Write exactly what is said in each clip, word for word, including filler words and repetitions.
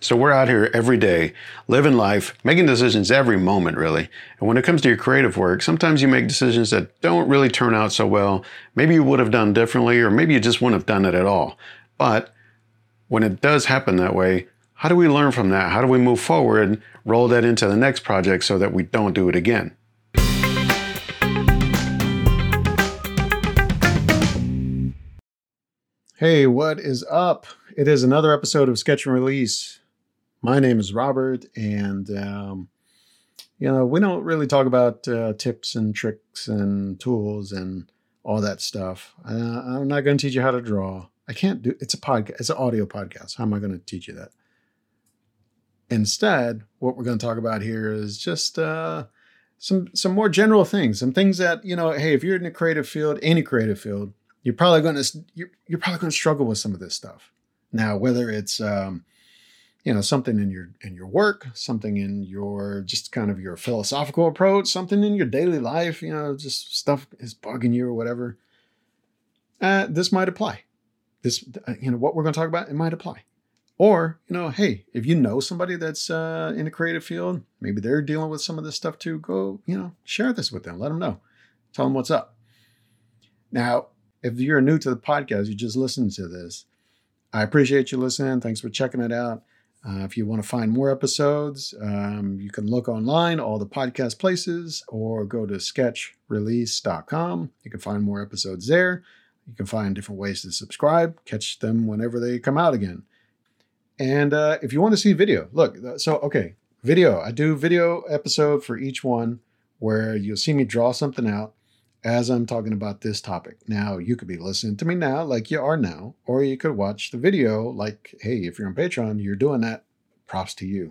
So we're out here every day, living life, making decisions every moment, really. And when it comes to your creative work, sometimes you make decisions that don't really turn out so well. Maybe you would have done differently, or maybe you just wouldn't have done it at all. But when it does happen that way, how do we learn from that? How do we move forward, roll that into the next project so that we don't do it again? Hey, what is up? It is another episode of Sketch and Release. My name is Robert, and um, you know, we don't really talk about uh, tips and tricks and tools and all that stuff. Uh, I'm not going to teach you how to draw. I can't do. It's a podcast. It's an audio podcast. How am I going to teach you that? Instead, what we're going to talk about here is just uh, some some more general things, some things that, you know, hey, if you're in the creative field, any creative field, you're probably going to you're, you're probably going to struggle with some of this stuff. Now, whether it's um, you know, something in your in your work, something in your just kind of your philosophical approach, something in your daily life, you know, just stuff is bugging you or whatever. Uh, this might apply. This, uh, you know, what we're going to talk about, it might apply. Or, you know, hey, if you know somebody that's uh, in the creative field, maybe they're dealing with some of this stuff too, go, you know, share this with them. Let them know. Tell them what's up. Now, if you're new to the podcast, you just listened to this, I appreciate you listening. Thanks for checking it out. Uh, if you want to find more episodes, um, you can look online, all the podcast places, or go to sketch release dot com. You can find more episodes there. You can find different ways to subscribe, catch them whenever they come out again. And uh, if you want to see video, look, so, okay, video. I do video episode for each one where you'll see me draw something out as I'm talking about this topic. Now, you could be listening to me now like you are now, or you could watch the video like, hey, if you're on Patreon, you're doing that, props to you.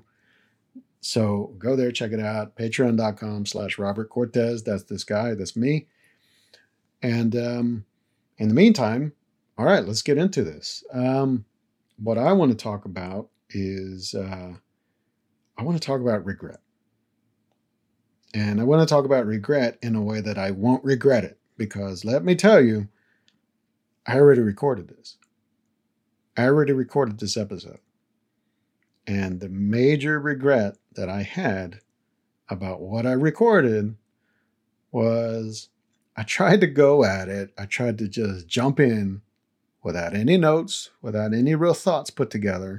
So go there, check it out, patreon.com slash Robert Cortez. That's this guy, that's me. And um, in the meantime, all right, let's get into this. Um, what I want to talk about is, uh, I want to talk about regret. And I want to talk about regret in a way that I won't regret it, because let me tell you, I already recorded this. I already recorded this episode. And the major regret that I had about what I recorded was I tried to go at it. I tried to just jump in without any notes, without any real thoughts put together.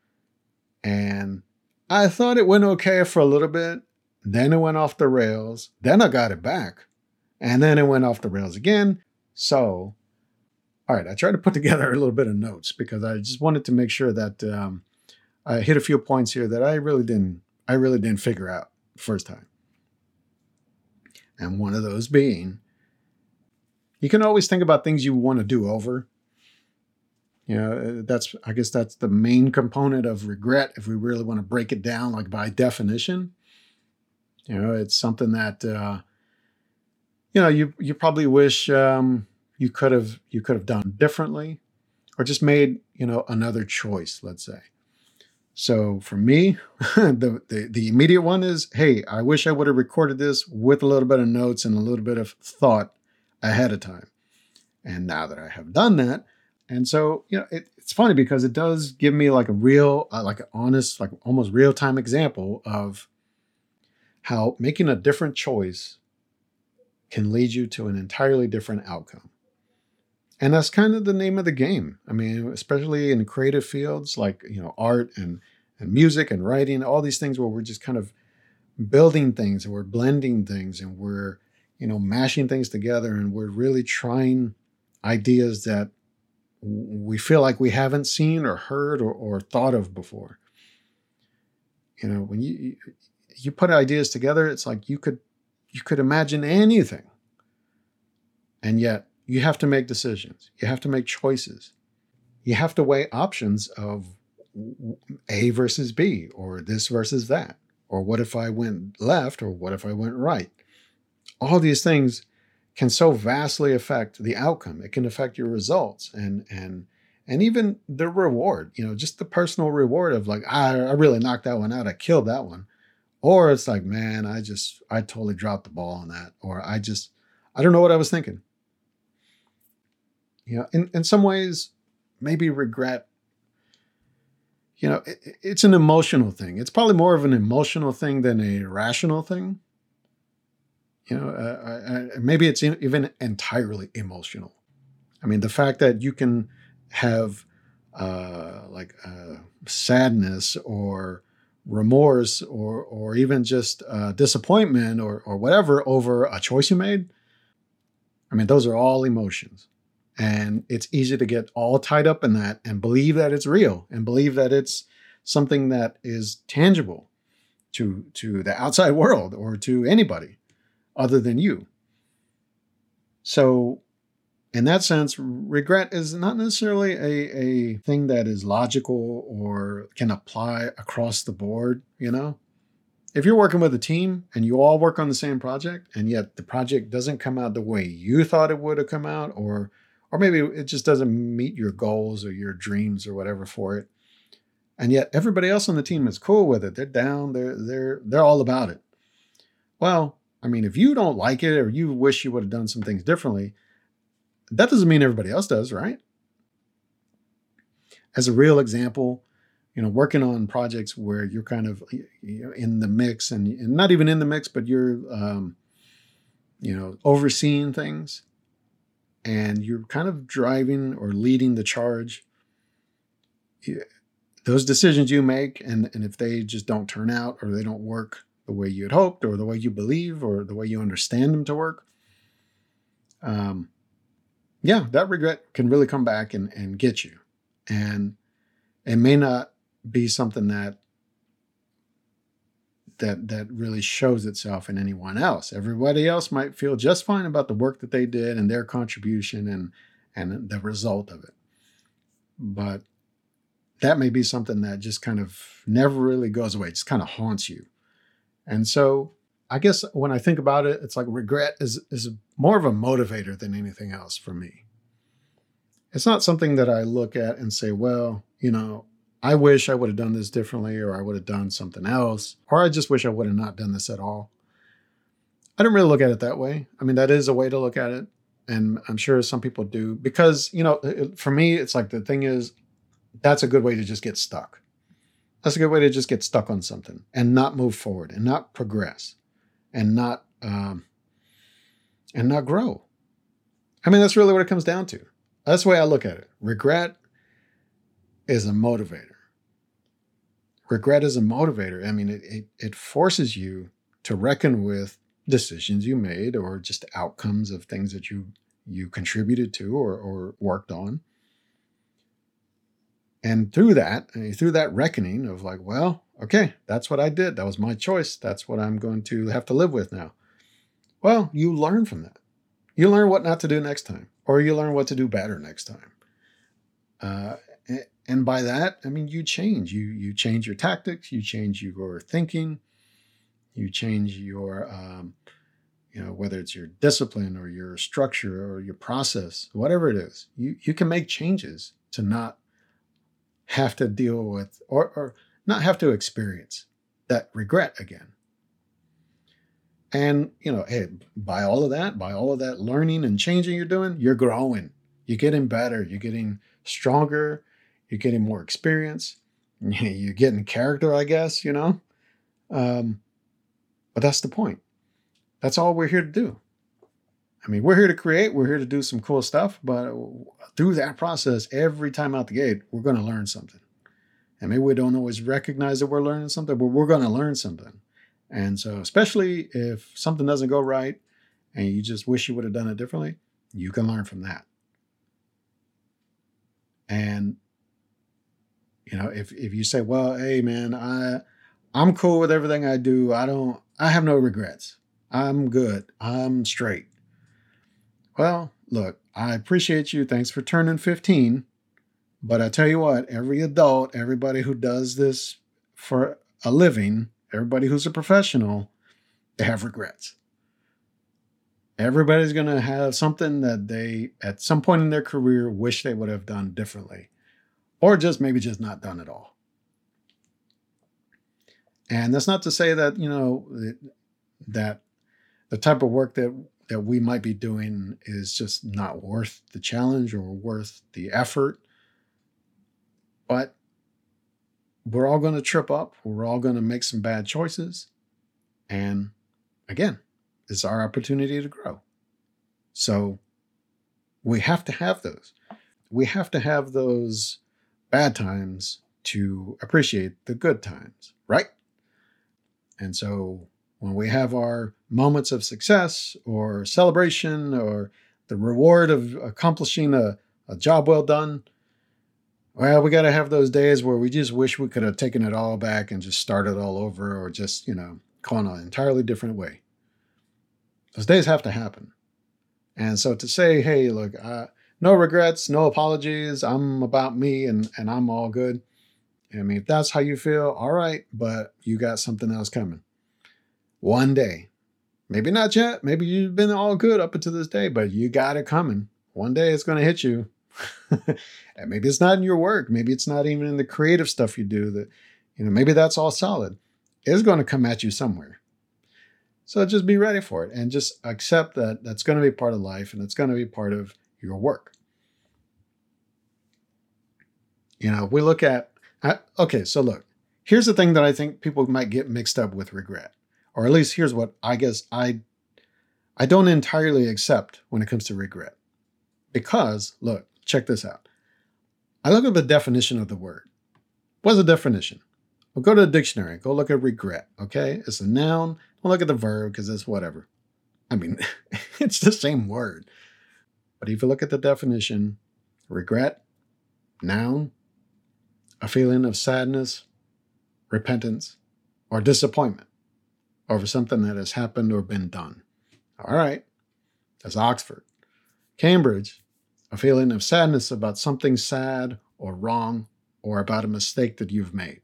And I thought it went okay for a little bit. Then it went off the rails. Then I got it back. And then it went off the rails again. So, all right, I tried to put together a little bit of notes because I just wanted to make sure that um, I hit a few points here that I really didn't, I really didn't figure out the first time. And one of those being, you can always think about things you want to do over. You know, that's, I guess that's the main component of regret if we really want to break it down, like by definition. You know, it's something that, uh, you know, you, you probably wish um, you could have, you could have done differently or just made, you know, another choice, let's say. So for me, the, the, the immediate one is, hey, I wish I would have recorded this with a little bit of notes and a little bit of thought ahead of time. And now that I have done that, and so, you know, it, it's funny because it does give me like a real, uh, like an honest, like almost real-time example of how making a different choice can lead you to an entirely different outcome. And that's kind of the name of the game. I mean, especially in creative fields like, you know, art and, and music and writing, all these things where we're just kind of building things and we're blending things and we're, you know, mashing things together and we're really trying ideas that we feel like we haven't seen or heard or, or thought of before. You know, when you, you put ideas together, it's like you could, you could imagine anything. And yet you have to make decisions. You have to make choices. You have to weigh options of A versus B, or this versus that. Or what if I went left, or what if I went right? All these things can so vastly affect the outcome. It can affect your results and, and, and even the reward, you know, just the personal reward of like, I, I really knocked that one out. I killed that one. Or it's like, man, I just, I totally dropped the ball on that. Or I just, I don't know what I was thinking. You know, in, in some ways, maybe regret You know, it, it's an emotional thing. It's probably more of an emotional thing than a rational thing. You know, uh, I, I, maybe it's in, even entirely emotional. I mean, the fact that you can have uh, like uh, sadness or remorse or or even just uh, disappointment or or whatever over a choice you made. I mean, those are all emotions, and it's easy to get all tied up in that and believe that it's real and believe that it's something that is tangible to to the outside world or to anybody other than you. So in that sense, regret is not necessarily a, a thing that is logical or can apply across the board, you know? If you're working with a team and you all work on the same project and yet the project doesn't come out the way you thought it would have come out, or or maybe it just doesn't meet your goals or your dreams or whatever for it, and yet everybody else on the team is cool with it. They're down, they're they're they're all about it. Well, I mean, if you don't like it or you wish you would have done some things differently, that doesn't mean everybody else does, right? As a real example, you know, working on projects where you're kind of, you know, in the mix and, and not even in the mix, but you're, um, you know, overseeing things and you're kind of driving or leading the charge. Those decisions you make, and, and if they just don't turn out or they don't work the way you had hoped or the way you believe or the way you understand them to work, um, yeah, that regret can really come back and, and get you. And it may not be something that that that really shows itself in anyone else. Everybody else might feel just fine about the work that they did and their contribution and and the result of it. But that may be something that just kind of never really goes away. It just kind of haunts you. And so I guess when I think about it, it's like regret is is more of a motivator than anything else for me. It's not something that I look at and say, well, you know, I wish I would have done this differently, or I would have done something else, or I just wish I would have not done this at all. I don't really look at it that way. I mean, that is a way to look at it. And I'm sure some people do because, you know, it, for me, it's like the thing is, that's a good way to just get stuck. That's a good way to just get stuck on something and not move forward and not progress and not, um, and not grow. I mean, that's really what it comes down to. That's the way I look at it. Regret is a motivator. Regret is a motivator. I mean, it, it, it forces you to reckon with decisions you made or just outcomes of things that you you contributed to or, or worked on. And through that, through that reckoning of like, well, okay, that's what I did. That was my choice. That's what I'm going to have to live with now. Well, you learn from that. You learn what not to do next time, or you learn what to do better next time. Uh, and by that, I mean, you change. You you change your tactics. You change your thinking. You change your, um, you know, whether it's your discipline or your structure or your process, whatever it is. You you can make changes to not have to deal with or, or not have to experience that regret again. And, you know, hey, by all of that, by all of that learning and changing you're doing, you're growing. You're getting better. You're getting stronger. You're getting more experience. You're getting character, I guess, you know. Um, but that's the point. That's all we're here to do. I mean, we're here to create. We're here to do some cool stuff. But through that process, every time out the gate, we're going to learn something. And maybe we don't always recognize that we're learning something, but we're going to learn something. And so, especially if something doesn't go right and you just wish you would have done it differently, you can learn from that. And, you know, if, if you say, well, hey, man, I, I'm cool with everything I do. I don't, I have no regrets. I'm good. I'm straight. Well, look, I appreciate you. Thanks for turning fifteen. But I tell you what, every adult, everybody who does this for a living, everybody who's a professional, they have regrets. Everybody's going to have something that they, at some point in their career, wish they would have done differently. Or just maybe just not done at all. And that's not to say that, you know, that the type of work that, that we might be doing is just not worth the challenge or worth the effort. But we're all going to trip up. We're all going to make some bad choices. And again, it's our opportunity to grow. So we have to have those. We have to have those bad times to appreciate the good times, right? And so when we have our moments of success or celebration or the reward of accomplishing a, a job well done, well, we got to have those days where we just wish we could have taken it all back and just started all over, or just, you know, gone an entirely different way. Those days have to happen. And so to say, hey, look, uh, no regrets, no apologies, I'm about me and, and I'm all good. I mean, if that's how you feel, all right, but you got something else coming. One day. Maybe not yet. Maybe you've been all good up until this day, but you got it coming. One day it's going to hit you. And maybe it's not in your work. Maybe it's not even in the creative stuff you do. That, you know, maybe that's all solid. It's going to come at you somewhere. So just be ready for it and just accept that that's going to be part of life and it's going to be part of your work. You know, we look at, okay, so look, here's the thing that I think people might get mixed up with regret. Or at least here's what I guess I, I don't entirely accept when it comes to regret. Because, look, check this out. I look at the definition of the word. What's the definition? Well, go to the dictionary. Go look at regret, okay? It's a noun. Don't look at the verb because it's whatever. I mean, it's the same word. But if you look at the definition, regret, noun, a feeling of sadness, repentance, or disappointment over something that has happened or been done. All right, that's Oxford. Cambridge, a feeling of sadness about something sad or wrong or about a mistake that you've made.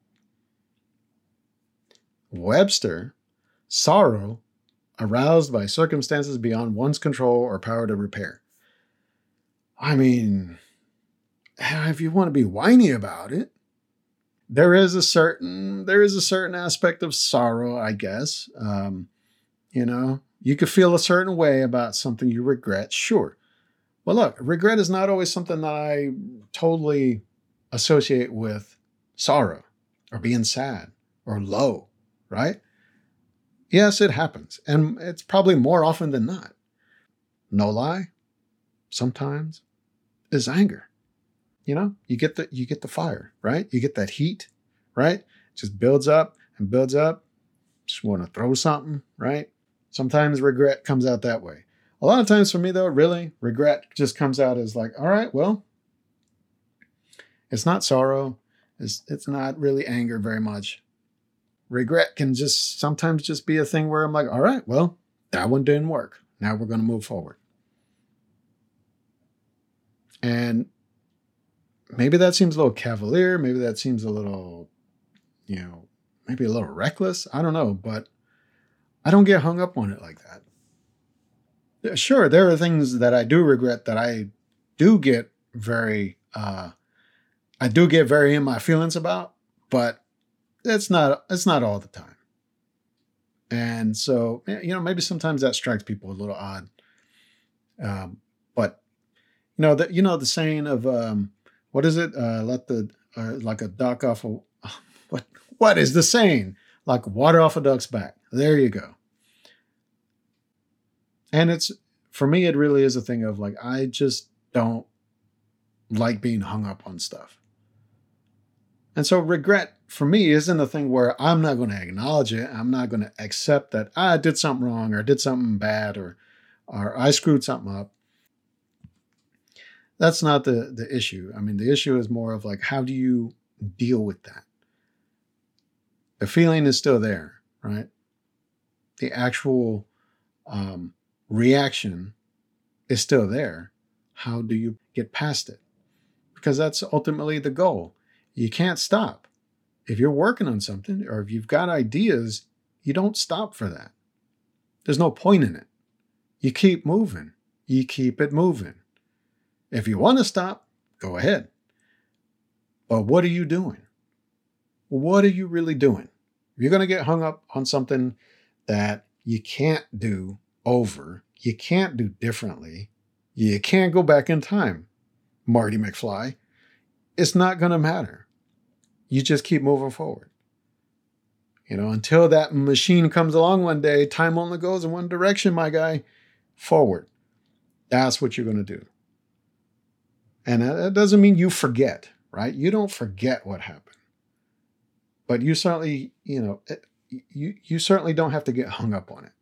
Webster, sorrow aroused by circumstances beyond one's control or power to repair. I mean, if you want to be whiny about it, there is a certain there is a certain aspect of sorrow, I guess. Um, you know, you could feel a certain way about something you regret, sure. Well, look, regret is not always something that I totally associate with sorrow or being sad or low, right? Yes, it happens. And it's probably more often than not. No lie, sometimes is anger. You know, you get the you get the fire, right? You get that heat, right? It just builds up and builds up. Just want to throw something, right? Sometimes regret comes out that way. A lot of times for me, though, really, regret just comes out as like, all right, well, it's not sorrow. It's, it's not really anger very much. Regret can just sometimes just be a thing where I'm like, all right, well, that one didn't work. Now we're going to move forward. And maybe that seems a little cavalier. Maybe that seems a little, you know, maybe a little reckless. I don't know, but I don't get hung up on it like that. Sure, there are things that I do regret that I do get very, uh, I do get very in my feelings about, but it's not, it's not all the time. And so, you know, maybe sometimes that strikes people a little odd. Um, but you know, that, you know, the saying of, um, what is it? Uh, let the, uh, like a duck off a, what, what is the saying? Like water off a duck's back. There you go. And it's, for me, it really is a thing of like, I just don't like being hung up on stuff. And so regret for me isn't a thing where I'm not going to acknowledge it. I'm not going to accept that I did something wrong or did something bad or, or I screwed something up. That's not the, the issue. I mean, the issue is more of like, how do you deal with that? The feeling is still there, right? The actual, um, reaction is still there. How do you get past it? Because that's ultimately the goal. You can't stop. If you're working on something or if you've got ideas, you don't stop for that. There's no point in it. You keep moving. You keep it moving. If you want to stop, go ahead. But what are you doing? What are you really doing? If you're going to get hung up on something that you can't do over, you can't do differently, you can't go back in time, Marty McFly, it's not going to matter. You just keep moving forward. You know, until that machine comes along one day, time only goes in one direction, my guy, forward. That's what you're going to do. And that doesn't mean you forget, right? You don't forget what happened. But you certainly, you know, you, you certainly don't have to get hung up on it.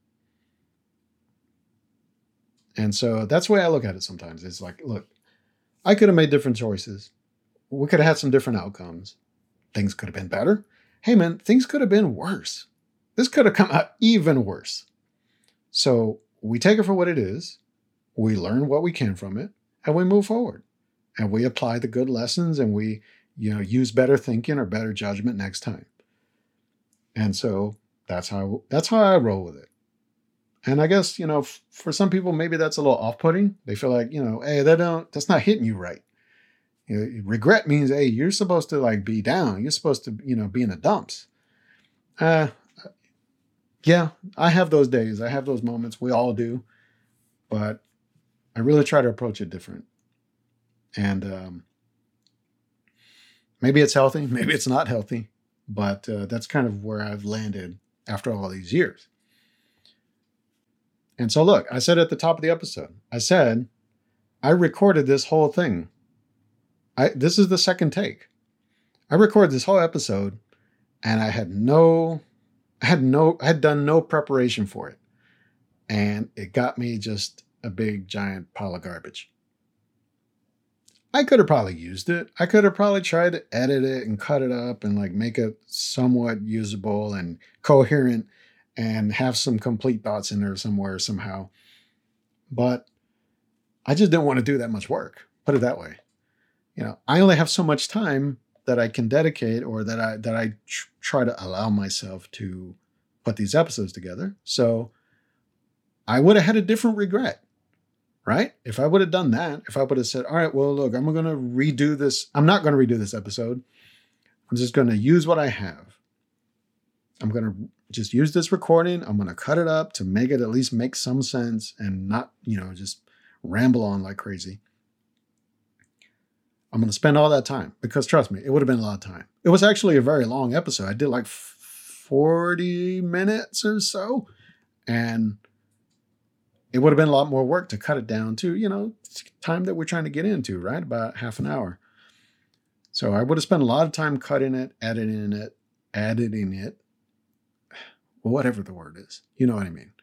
And so that's the way I look at it sometimes. It's like, look, I could have made different choices. We could have had some different outcomes. Things could have been better. Hey, man, things could have been worse. This could have come out even worse. So we take it for what it is. We learn what we can from it, and we move forward. And we apply the good lessons, and we, you know, use better thinking or better judgment next time. And so that's how that's how I roll with it. And I guess, you know, f- for some people, maybe that's a little off-putting. They feel like, you know, hey, that don't that's not hitting you right. You know, regret means, hey, you're supposed to like be down. You're supposed to, you know, be in the dumps. Uh, yeah, I have those days. I have those moments. We all do. But I really try to approach it different. And um, maybe it's healthy, maybe it's not healthy, but uh, that's kind of where I've landed after all these years. And so look, I said at the top of the episode, I said, I recorded this whole thing. I This is the second take. I recorded this whole episode and I had no, I had no, I had done no preparation for it. And it got me just a big giant pile of garbage. I could have probably used it. I could have probably tried to edit it and cut it up and like make it somewhat usable and coherent and have some complete thoughts in there somewhere somehow. But I just didn't want to do that much work. Put it that way. You know, I only have so much time that I can dedicate or that I that I tr- try to allow myself to put these episodes together. So I would have had a different regret. Right? If I would have done that, if I would have said, all right, well, look, I'm going to redo this. I'm not going to redo this episode. I'm just going to use what I have. I'm going to just use this recording. I'm going to cut it up to make it at least make some sense and not, you know, just ramble on like crazy. I'm going to spend all that time because trust me, it would have been a lot of time. It was actually a very long episode. I did like forty minutes or so. And it would have been a lot more work to cut it down to, you know, time that we're trying to get into, right? About half an hour. So I would have spent a lot of time cutting it, editing it, editing it, whatever the word is. You know what I mean?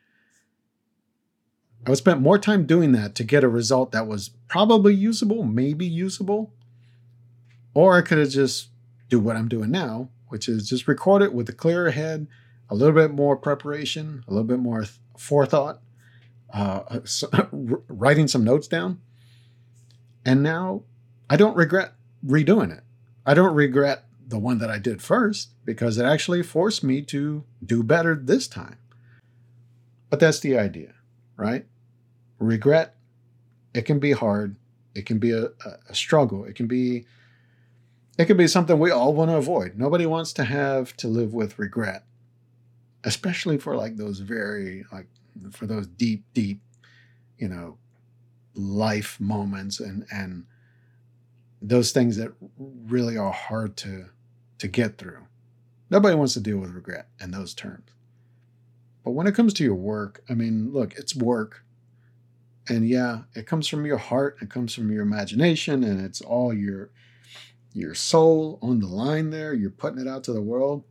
I would spend more time doing that to get a result that was probably usable, maybe usable. Or I could have just do what I'm doing now, which is just record it with a clearer head, a little bit more preparation, a little bit more th- forethought. Uh, so, writing some notes down. And now I don't regret redoing it. I don't regret the one that I did first because it actually forced me to do better this time. But that's the idea, right? Regret, it can be hard. It can be a, a struggle. It can be, it can be something we all want to avoid. Nobody wants to have to live with regret, especially for like those very like, for those deep, deep, you know, life moments and and those things that really are hard to to get through. Nobody wants to deal with regret in those terms. But when it comes to your work, I mean, look, it's work. And yeah, it comes from your heart, it comes from your imagination, and it's all your your soul on the line there. You're putting it out to the world.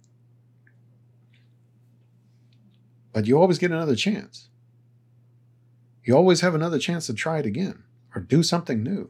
But you always get another chance. You always have another chance to try it again or do something new.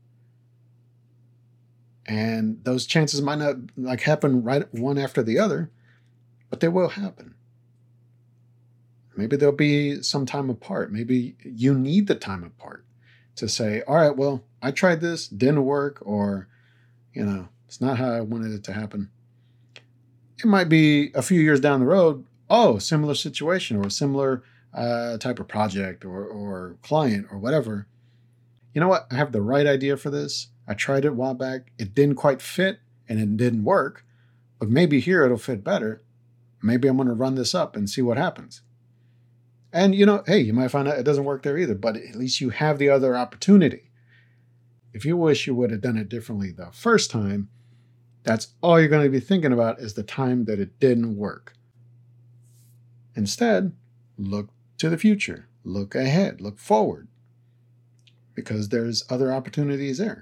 And those chances might not like happen right one after the other, but they will happen. Maybe there'll be some time apart. Maybe you need the time apart to say, all right, well, I tried this, didn't work, or, you know, it's not how I wanted it to happen. It might be a few years down the road, oh, similar situation or a similar uh, type of project or, or client or whatever. You know what? I have the right idea for this. I tried it a while back. It didn't quite fit and it didn't work, but maybe here it'll fit better. Maybe I'm going to run this up and see what happens. And, you know, hey, you might find out it doesn't work there either, but at least you have the other opportunity. If you wish you would have done it differently the first time, That's all you're going to be thinking about is the time that it didn't work. Instead, look to the future, look ahead, look forward, because there's other opportunities there.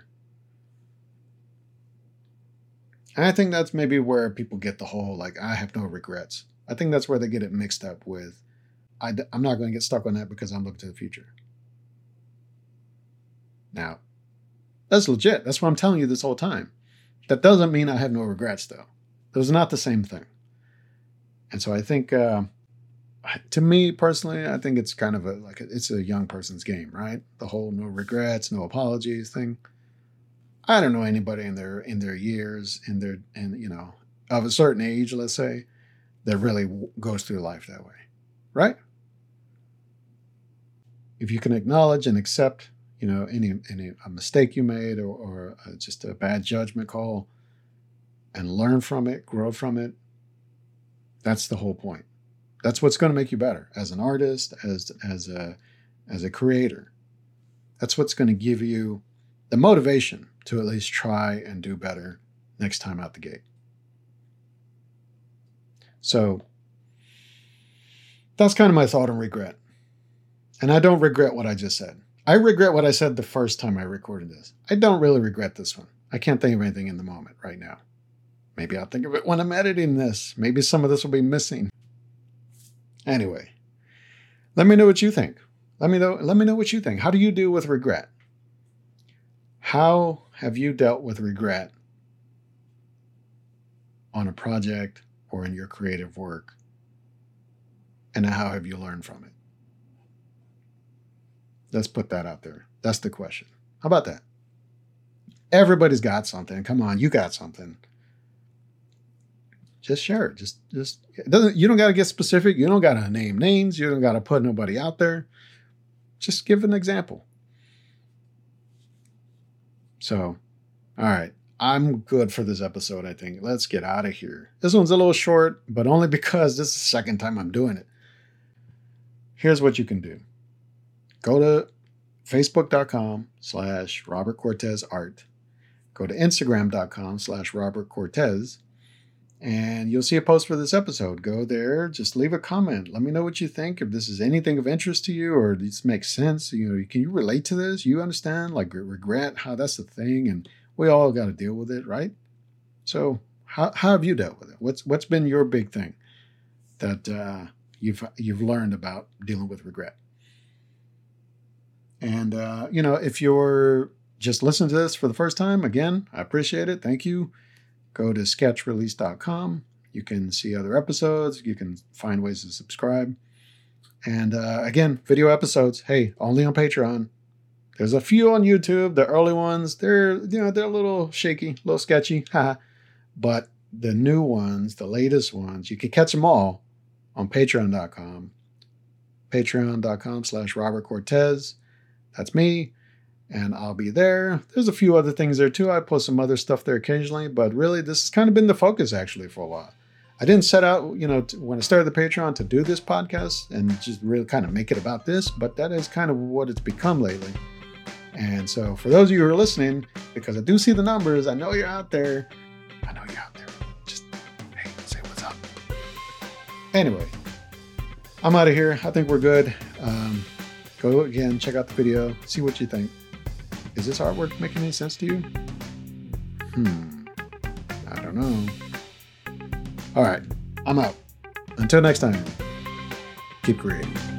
And I think that's maybe where people get the whole, like, I have no regrets. I think that's where they get it mixed up with, I, I'm not going to get stuck on that because I'm looking to the future. Now, that's legit. That's what I'm telling you this whole time. That doesn't mean I have no regrets, though. Those are not the same thing. And so I think, uh, to me personally, I think it's kind of a, like, a, it's a young person's game, right? The whole no regrets, no apologies thing. I don't know anybody in their, in their years, in their, and you know, of a certain age, let's say, that really goes through life that way, right? If you can acknowledge and accept, you know, any, any a mistake you made, or, or just a bad judgment call, and learn from it, grow from it, that's the whole point. That's what's going to make you better as an artist, as as a as a creator. That's what's going to give you the motivation to at least try and do better next time out the gate. So that's kind of my thought on regret. And I don't regret what I just said. I regret what I said the first time I recorded this. I don't really regret this one. I can't think of anything in the moment right now. Maybe I'll think of it when I'm editing this. Maybe some of this will be missing. Anyway, let me know what you think. Let me know, let me know what you think. How do you deal with regret? How have you dealt with regret on a project or in your creative work? And how have you learned from it? Let's put that out there. That's the question. How about that? Everybody's got something. Come on, you got something. Just share it. Just, just it doesn't. You don't got to get specific. You don't got to name names. You don't got to put nobody out there. Just give an example. So, all right. I'm good for this episode, I think. Let's get out of here. This one's a little short, but only because this is the second time I'm doing it. Here's what you can do. Go to facebook.com slash Robert Cortez Art. Go to instagram.com slash Robert Cortez. And you'll see a post for this episode. Go there, just leave a comment. Let me know what you think. If this is anything of interest to you, or this makes sense, you know, can you relate to this? You understand, like, regret, how that's the thing, and we all got to deal with it, right? So, how how have you dealt with it? What's what's been your big thing that uh, you've you've learned about dealing with regret? And uh, you know, if you're just listening to this for the first time, again, I appreciate it. Thank you. Go to sketch release dot com. You can see other episodes. You can find ways to subscribe. And uh, again, video episodes, hey, only on Patreon. There's a few on YouTube. The early ones, they're, you know, they're a little shaky, a little sketchy. But the new ones, the latest ones, you can catch them all on patreon dot com. Patreon.com slash Robert Cortez. That's me. And I'll be there. There's a few other things there too. I post some other stuff there occasionally, but really this has kind of been the focus actually for a while. I didn't set out, you know, to, when I started the Patreon to do this podcast and just really kind of make it about this, but that is kind of what it's become lately. And so for those of you who are listening, because I do see the numbers, I know you're out there. I know you're out there. Just, hey, say what's up. Anyway, I'm out of here. I think we're good. Um, go again, check out the video, see what you think. Is this artwork making any sense to you? Hmm. I don't know. All right. I'm out. Until next time, keep creating.